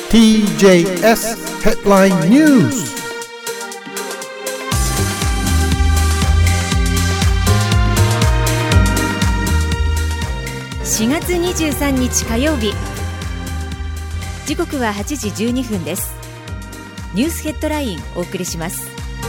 TJS Headline News。 4月23日火曜日、時刻は8時12分です。ニュースヘッドラインお送りします。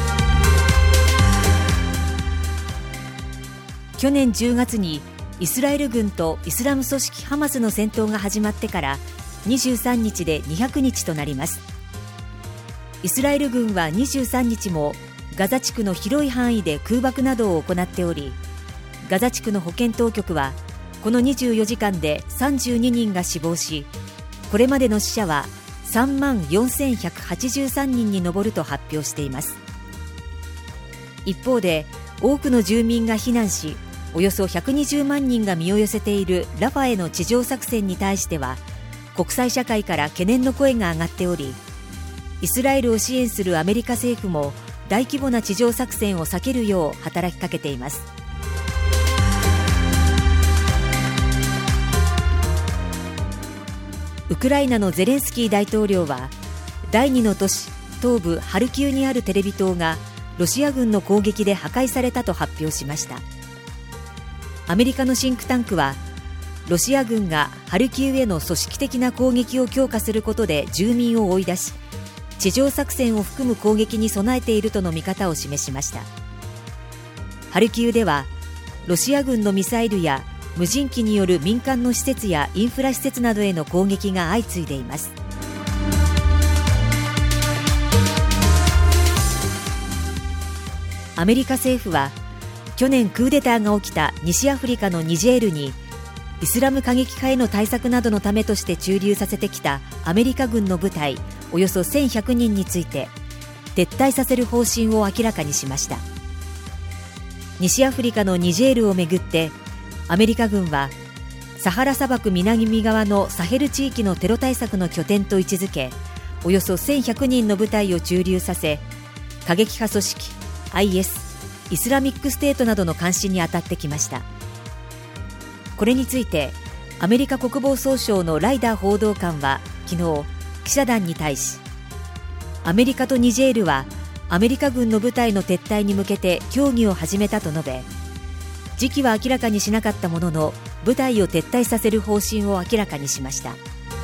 去年10月にイスラエル軍とイスラム組織ハマスの戦闘が始まってから23日で200日となります。イスラエル軍は23日もガザ地区の広い範囲で空爆などを行っており、ガザ地区の保健当局はこの24時間で32人が死亡し、これまでの死者は3万4183人に上ると発表しています。一方で多くの住民が避難し、およそ120万人が身を寄せているラファへの地上作戦に対しては国際社会から懸念の声が上がっており、イスラエルを支援するアメリカ政府も大規模な地上作戦を避けるよう働きかけています。ウクライナのゼレンスキー大統領は第2の都市東部ハルキウにあるテレビ塔がロシア軍の攻撃で破壊されたと発表しました。アメリカのシンクタンクはロシア軍がハルキウへの組織的な攻撃を強化することで住民を追い出し、地上作戦を含む攻撃に備えているとの見方を示しました。ハルキウではロシア軍のミサイルや無人機による民間の施設やインフラ施設などへの攻撃が相次いでいます。アメリカ政府は去年クーデターが起きた西アフリカのニジェールにイスラム過激派への対策などのためとして駐留させてきたアメリカ軍の部隊およそ1100人について撤退させる方針を明らかにしました。西アフリカのニジェールをめぐってアメリカ軍はサハラ砂漠南側のサヘル地域のテロ対策の拠点と位置づけ、およそ1100人の部隊を駐留させ、過激派組織 IS イスラミックステートなどの監視に当たってきました。これについてアメリカ国防総省のライダー報道官は昨日記者団に対し、アメリカとニジェールはアメリカ軍の部隊の撤退に向けて協議を始めたと述べ、時期は明らかにしなかったものの部隊を撤退させる方針を明らかにしました。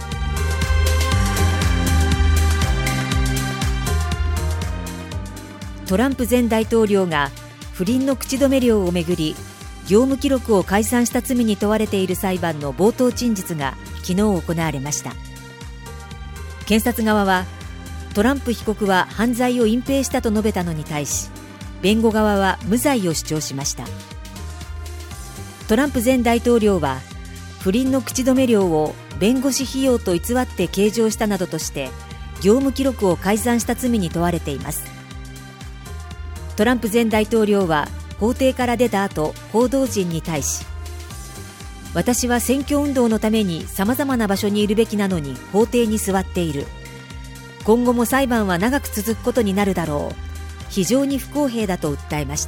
トランプ前大統領が不倫の口止め料をめぐり業務記録を改ざんした罪に問われている裁判の冒頭陳述が昨日行われました。検察側はトランプ被告は犯罪を隠蔽したと述べたのに対し、弁護側は無罪を主張しました。トランプ前大統領は不倫の口止め料を弁護士費用と偽って計上したなどとして業務記録を改ざんした罪に問われています。トランプ前大統領は法廷から出た後、報道陣に対し、私は選挙運動のために様々な場所にいるべきなのに法廷に座っている。今後も裁判は長く続くことになるだろう。非常に不公平だと訴えました。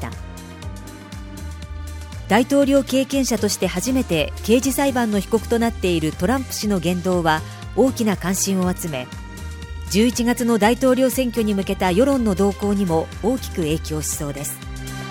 大統領経験者として初めて刑事裁判の被告となっているトランプ氏の言動は大きな関心を集め、11月の大統領選挙に向けた世論の動向にも大きく影響しそうです。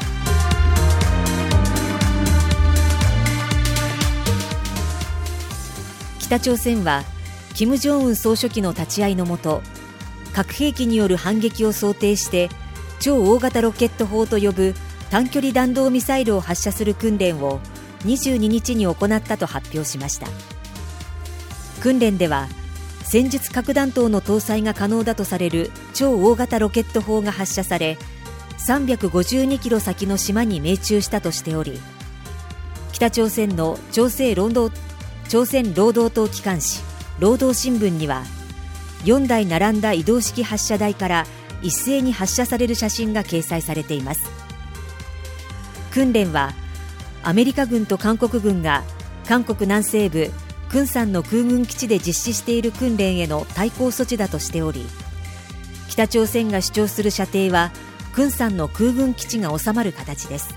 北朝鮮は金正恩総書記の立ち会いのもと、核兵器による反撃を想定して超大型ロケット砲と呼ぶ短距離弾道ミサイルを発射する訓練を22日に行ったと発表しました。訓練では戦術核弾頭の搭載が可能だとされる超大型ロケット砲が発射され、352キロ先の島に命中したとしており、北朝鮮の朝鮮労働党機関紙労働新聞には4台並んだ移動式発射台から一斉に発射される写真が掲載されています。訓練はアメリカ軍と韓国軍が韓国南西部クンサンの空軍基地で実施している訓練への対抗措置だとしており、北朝鮮が主張する射程はクンサンの空軍基地が収まる形です。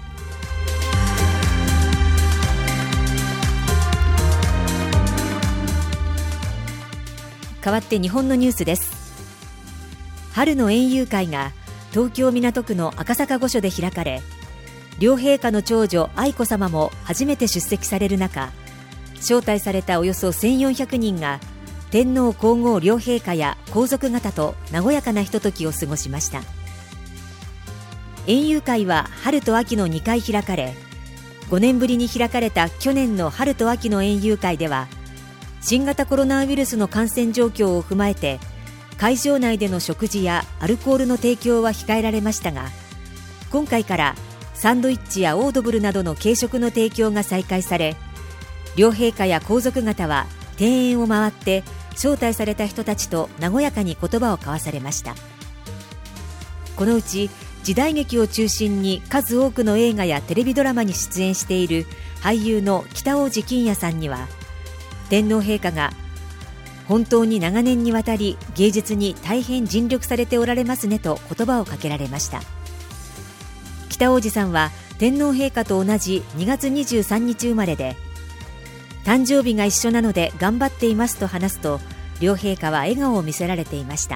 代わって日本のニュースです。春の園遊会が東京港区の赤坂御所で開かれ、両陛下の長女愛子さまも初めて出席される中、招待されたおよそ1400人が天皇皇后両陛下や皇族方と和やかなひとときを過ごしました。園遊会は春と秋の2回開かれ、5年ぶりに開かれた去年の春と秋の園遊会では、新型コロナウイルスの感染状況を踏まえて会場内での食事やアルコールの提供は控えられましたが、今回からサンドイッチやオードブルなどの軽食の提供が再開され、両陛下や皇族方は庭園を回って招待された人たちと和やかに言葉を交わされました。このうち時代劇を中心に数多くの映画やテレビドラマに出演している俳優の北大路欣也さんには、天皇陛下が本当に長年にわたり芸術に大変尽力されておられますねと言葉をかけられました。北大路さんは天皇陛下と同じ2月23日生まれで、誕生日が一緒なので頑張っていますと話すと、両陛下は笑顔を見せられていました。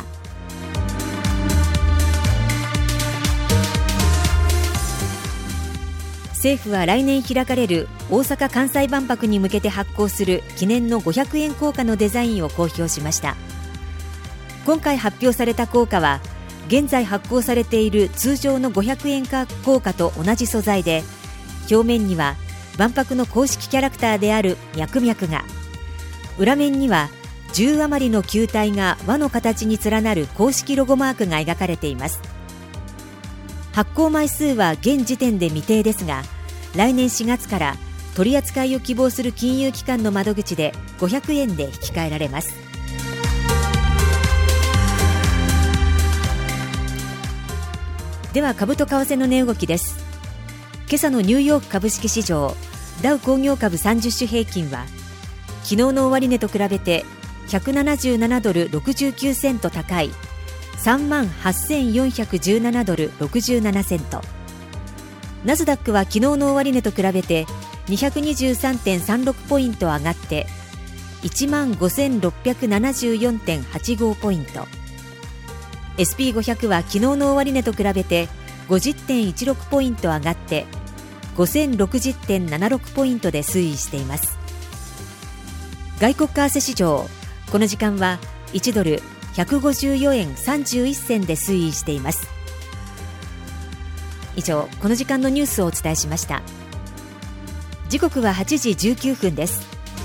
政府は来年開かれる大阪・関西万博に向けて発行する記念の500円硬貨のデザインを公表しました。今回発表された硬貨は現在発行されている通常の500円硬貨と同じ素材で、表面には万博の公式キャラクターであるミャクミャクが、裏面には10余りの球体が輪の形に連なる公式ロゴマークが描かれています。発行枚数は現時点で未定ですが、来年4月から取り扱いを希望する金融機関の窓口で500円で引き換えられます。では株と為替の値動きです。今朝のニューヨーク株式市場、ダウ工業株30種平均は昨日の終値と比べて177ドル69セント高い 38,417 ドル67セント、ナスダックは昨日の終値と比べて 223.36 ポイント上がって 15,674.85 ポイント、 SP500 は昨日の終値と比べて 50.16 ポイント上がって5060.76 ポイントで推移しています。外国為替市場、この時間は1ドル154円31銭で推移しています。以上、この時間のニュースをお伝えしました。時刻は8時19分です。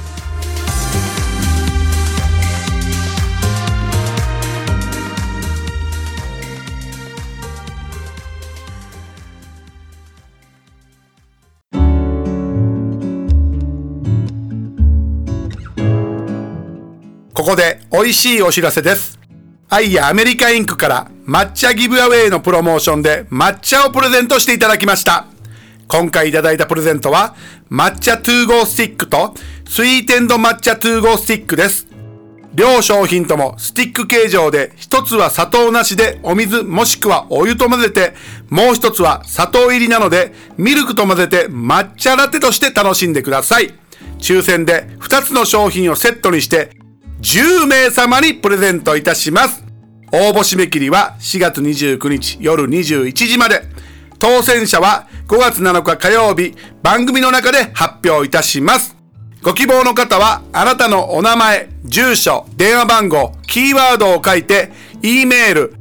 ここで美味しいお知らせです。アイやアメリカインクから抹茶ギブアウェイのプロモーションで抹茶をプレゼントしていただきました。今回いただいたプレゼントは抹茶2号スティックとスイーテンド抹茶2号スティックです。両商品ともスティック形状で、一つは砂糖なしでお水もしくはお湯と混ぜて、もう一つは砂糖入りなのでミルクと混ぜて抹茶ラテとして楽しんでください。抽選で2つの商品をセットにして10名様にプレゼントいたします。応募締め切りは4月29日夜21時まで。当選者は5月7日火曜日、番組の中で発表いたします。ご希望の方はあなたのお名前、住所、電話番号、キーワードを書いて E メール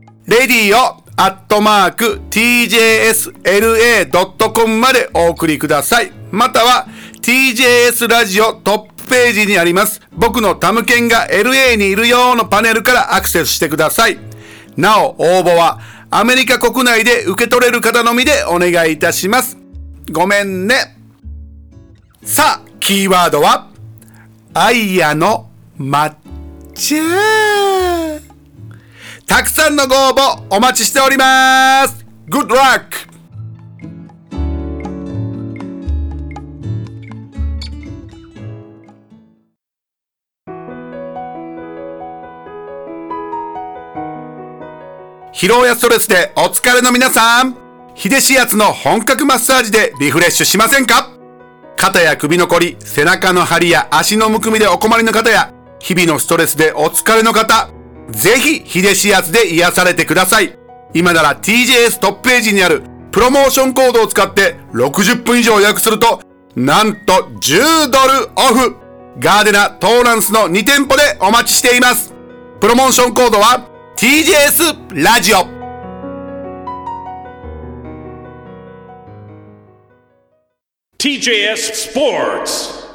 radio@tjsla.com までお送りください。または TJS ラジオトップページにあります僕のタムケンが LA にいるよのパネルからアクセスしてください。なお応募はアメリカ国内で受け取れる方のみでお願いいたします。ごめんね。さあ、キーワードはアイヤの抹茶。たくさんのご応募お待ちしております。Good luck!疲労やストレスでお疲れの皆さん、秀志やつの本格マッサージでリフレッシュしませんか？肩や首のこり、背中の張りや足のむくみでお困りの方や、 日々のストレスでお疲れの方、ぜひ秀シアツで癒されてください。今なら TJS トップページにあるプロモーションコードを使って60分以上予約すると、なんと$10オフ。ガーデナトーランスの2店舗でお待ちしています。プロモーションコードは TJS ラジオ。 TJS Sports。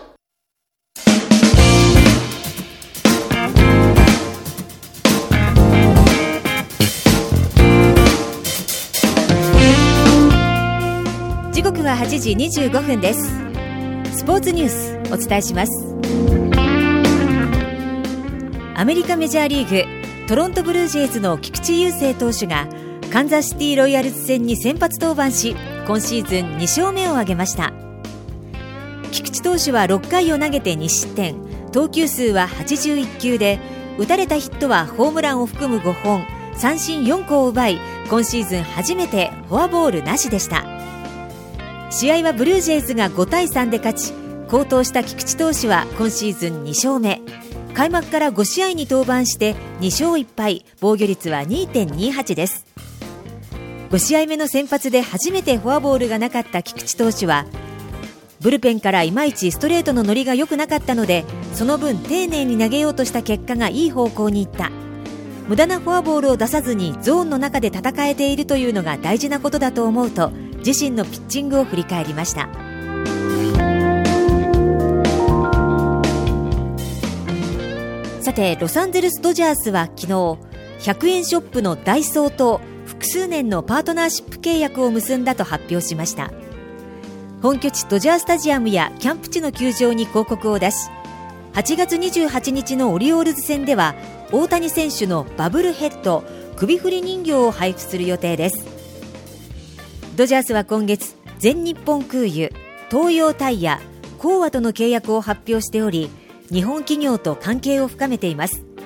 時刻は8時25分です。スポーツニュースお伝えします。アメリカメジャーリーグトロントブルージェイズの菊池雄星投手がカンザスシティロイヤルズ戦に先発登板し、今シーズン2勝目を挙げました。菊池投手は6回を投げて2失点、投球数は81球で、打たれたヒットはホームランを含む5本、三振4個を奪い、今シーズン初めてフォアボールなしでした。試合はブルージェイズが5対3で勝ち、好投した菊池投手は今シーズン2勝目。開幕から5試合に登板して2勝1敗、防御率は 2.28 です。5試合目の先発で初めてフォアボールがなかった菊池投手は、ブルペンからいまいちストレートの乗りが良くなかったので、その分丁寧に投げようとした結果がいい方向にいった。無駄なフォアボールを出さずにゾーンの中で戦えているというのが大事なことだと思うと、自身のピッチングを振り返りました。さて、ロサンゼルスドジャースは昨日、100円ショップのダイソーと複数年のパートナーシップ契約を結んだと発表しました。本拠地ドジャースタジアムやキャンプ地の球場に広告を出し、8月28日のオリオールズ戦では大谷選手のバブルヘッド首振り人形を配布する予定です。ドジャースは今月、全日本空輸、東洋タイヤ、コーワとの契約を発表しており、日本企業と関係を深めています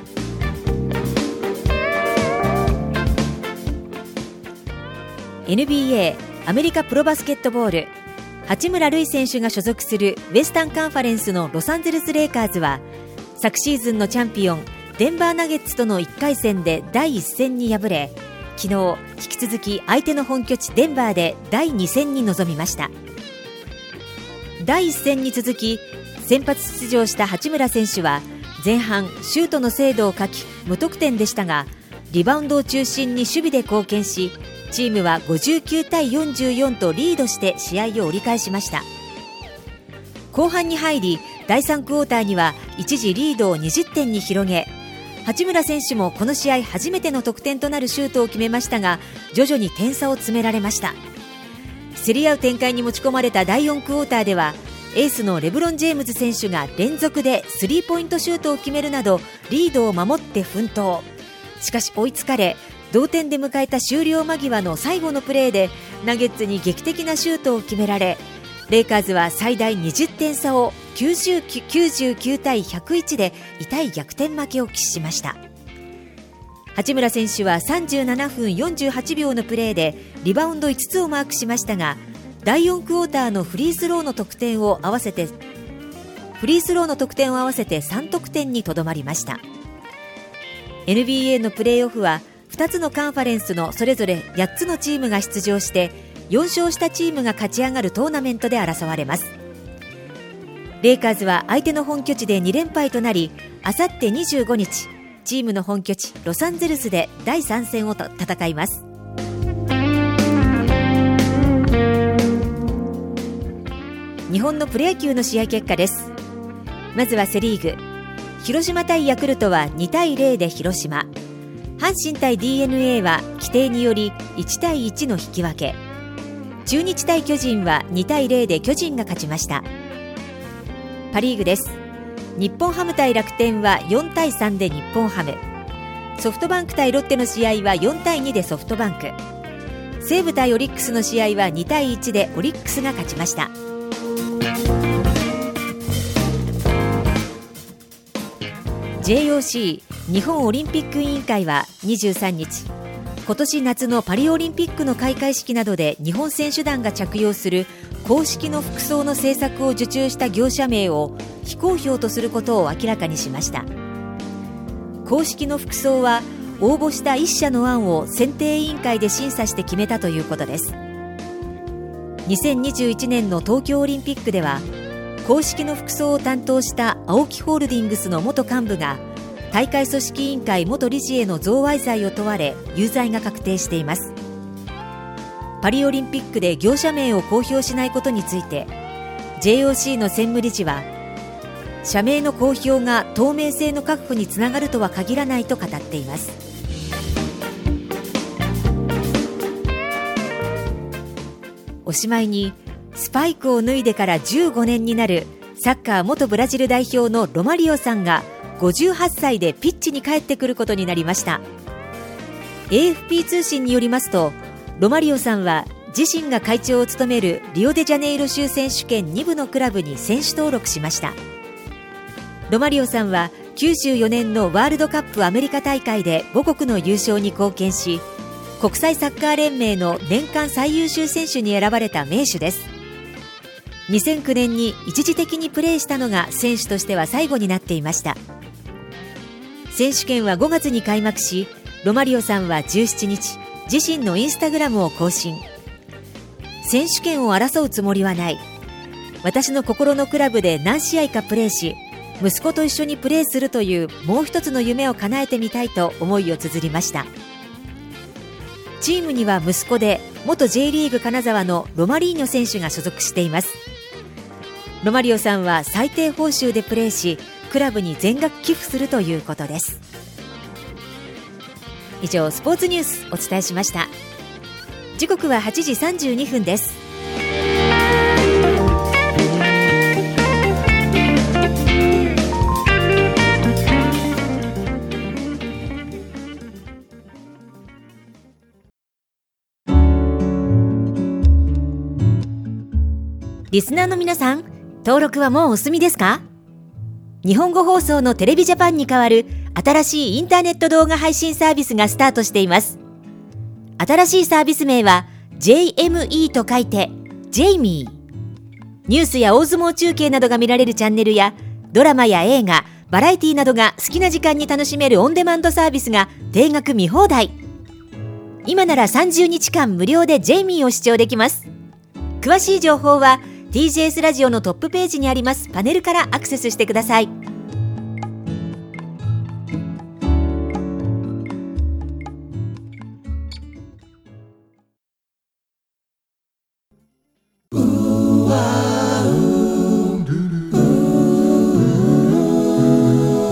。NBA アメリカプロバスケットボール、八村塁選手が所属するウエスタンカンファレンスのロサンゼルスレイカーズは、昨シーズンのチャンピオンデンバーナゲッツとの1回戦で第1戦に敗れ、昨日引き続き相手の本拠地デンバーで第2戦に臨みました。第1戦に続き先発出場した八村選手は前半シュートの精度を欠き無得点でしたが、リバウンドを中心に守備で貢献し、チームは59対44とリードして試合を折り返しました。後半に入り第3クォーターには一時リードを20点に広げ、八村選手もこの試合初めての得点となるシュートを決めましたが、徐々に点差を詰められました。競り合う展開に持ち込まれた第4クォーターでは、エースのレブロン・ジェームズ選手が連続でスリーポイントシュートを決めるなどリードを守って奮闘。しかし追いつかれ、同点で迎えた終了間際の最後のプレーでナゲッツに劇的なシュートを決められ、レイカーズは最大20点差を99対101で痛い逆転負けを喫しました。八村選手は37分48秒のプレーでリバウンド5つをマークしましたが、第4クォーターのフリースローの得点を合わせて3得点にとどまりました。 NBA のプレーオフは2つのカンファレンスのそれぞれ8つのチームが出場して、4勝したチームが勝ち上がるトーナメントで争われます。レイカーズは相手の本拠地で2連敗となり、あさって25日チームの本拠地ロサンゼルスで第3戦を戦います。日本のプロ野球の試合結果です。まずはセリーグ、広島対ヤクルトは2対0で広島、阪神対 DNA は規定により1対1の引き分け、中日対巨人は2対0で巨人が勝ちました。パリーグです。日本ハム対楽天は4対3で日本ハム、ソフトバンク対ロッテの試合は4対2でソフトバンク、西武対オリックスの試合は2対1でオリックスが勝ちました。JOC 日本オリンピック委員会は23日、 今年夏のパリオリンピックの開会式などで日本選手団が着用する公式の服装の制作を受注した業者名を非公表とすることを明らかにしました。公式の服装は応募した1社の案を選定委員会で審査して決めたということです。2021年の東京オリンピックでは公式の服装を担当したＡＯＫＩホールディングスの元幹部が大会組織委員会元理事への贈賄罪を問われ有罪が確定しています。パリオリンピックで業者名を公表しないことについて JOC の専務理事は、社名の公表が透明性の確保につながるとは限らないと語っています。おしまいに、スパイクを脱いでから15年になるサッカー元ブラジル代表のロマリオさんが58歳でピッチに帰ってくることになりました。 AFP 通信によりますと、ロマリオさんは自身が会長を務めるリオデジャネイロ州選手権2部のクラブに選手登録しました。ロマリオさんは94年のワールドカップアメリカ大会で母国の優勝に貢献し、国際サッカー連盟の年間最優秀選手に選ばれた名手です。2009年に一時的にプレーしたのが選手としては最後になっていました。選手権は5月に開幕し、ロマリオさんは17日、自身のインスタグラムを更新。選手権を争うつもりはない。私の心のクラブで何試合かプレーし、息子と一緒にプレーするというもう一つの夢を叶えてみたいと思いを綴りました。チームには息子で元 J リーグ金沢のロマリーニョ選手が所属しています。ロマリオさんは最低報酬でプレーし、クラブに全額寄付するということです。以上、スポーツニュースお伝えしました。時刻は8時32分です。リスナーの皆さん、登録はもうお済みですか？日本語放送のテレビジャパンに代わる新しいインターネット動画配信サービスがスタートしています。新しいサービス名は JME と書いて JME。 ニュースや大相撲中継などが見られるチャンネルや、ドラマや映画、バラエティなどが好きな時間に楽しめるオンデマンドサービスが定額見放題。今なら30日間無料で JME を視聴できます。詳しい情報はTJS ラジオのトップページにありますパネルからアクセスしてください。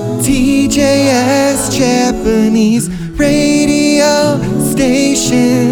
TJS Japanese Radio Station